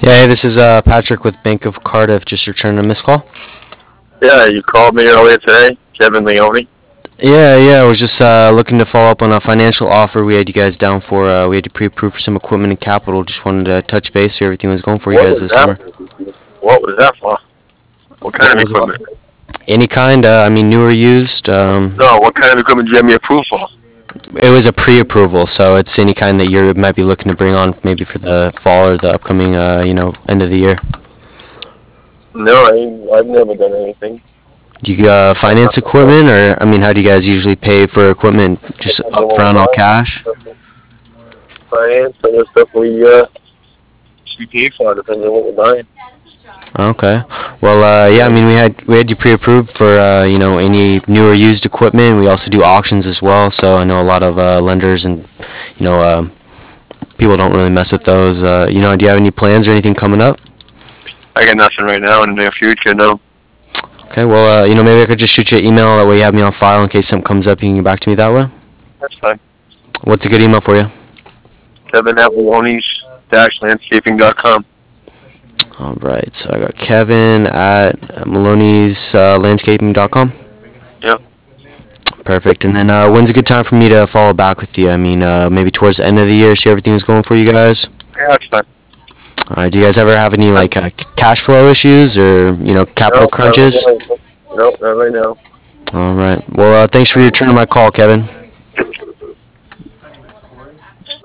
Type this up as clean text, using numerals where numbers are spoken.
Hey, this is Patrick with Bank of Cardiff. Just returning a missed call. Yeah, you called me earlier today, Kevin Leone. Yeah. I was just looking to follow up on a financial offer we had you guys down for. We had you pre-approved for some equipment and capital. Just wanted to touch base, see how everything was going for you What guys was this that? summer. What was that for? What kind What of was it? equipment? Any kind. I mean, new or used. No, what kind of equipment did you have me approved for? It was a pre-approval, so it's any kind that you might be looking to bring on, maybe for the fall or the upcoming, end of the year. No, I've never done anything. Do you finance equipment, or I mean, how do you guys usually pay for equipment? Just upfront, all cash? Finance and the stuff we pay for, depending on what we're buying. Okay. Well, yeah. I mean, we had you pre-approved for any new or used equipment. We also do auctions as well. So I know a lot of lenders and you know people don't really mess with those. Do you have any plans or anything coming up? I got nothing right now in the near future, no. Okay. Well, maybe I could just shoot you an email. That way you have me on file in case something comes up. You can get back to me that way. That's fine. What's a good email for you? Kevin at Maloney's-landscaping.com. All right. So I got Kevin at Maloney's landscaping.com. Yep. Perfect. And then when's a good time for me to follow back with you? I mean, maybe towards the end of the year, see how everything's going for you guys. Yeah, that's fine. All right. Do you guys ever have any cash flow issues or capital crunches? Nope, not right now. All right. Well, thanks for returning my call, Kevin.